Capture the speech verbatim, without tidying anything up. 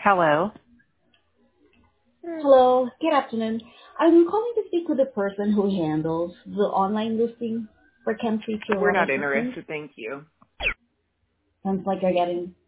Hello. Hello, good afternoon. I'm calling to speak with the person who handles the online listing for Chemtree We're Clearwater not Systems. interested, thank you. Sounds like you're getting